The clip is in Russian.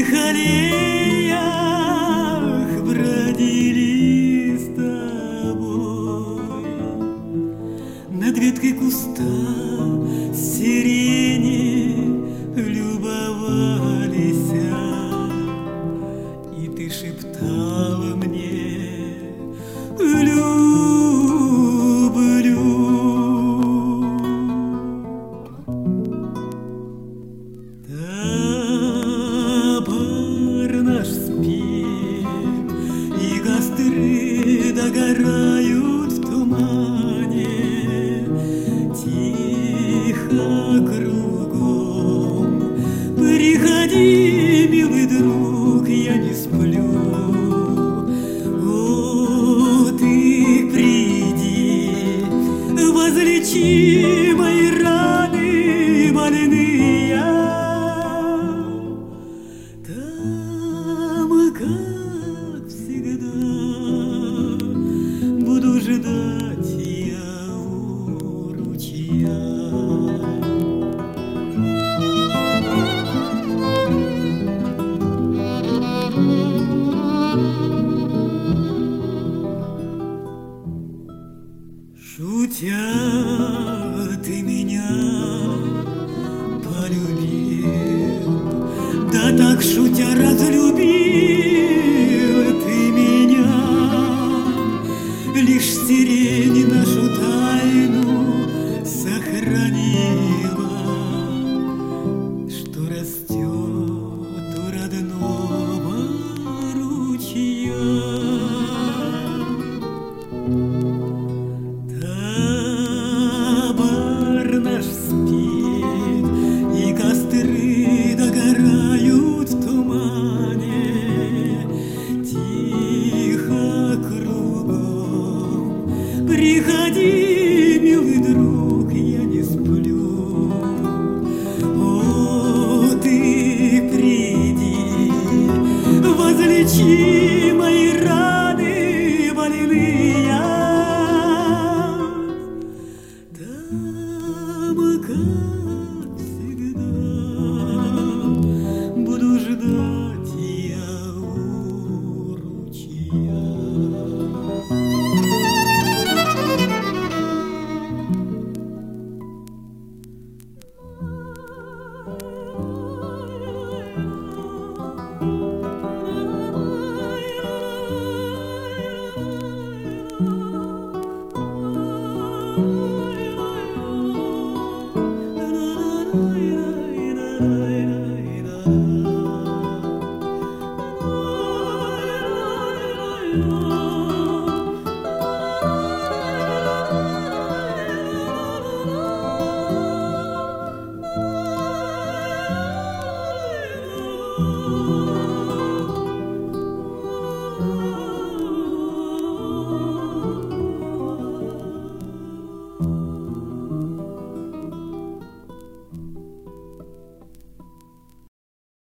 этих аллеях бродили с тобой, над веткой куста сирени любовались, и ты шептала мне: люблю. Табор наш спит, и костры догорают в тумане. Тихо кругом приходи, милый друг, я не сплю. О, ты приди, возлечи мои раны больные. Там, как всегда, буду ждать я у ручья. Шутя, ты меня полюбил, да так шутя разлюбил.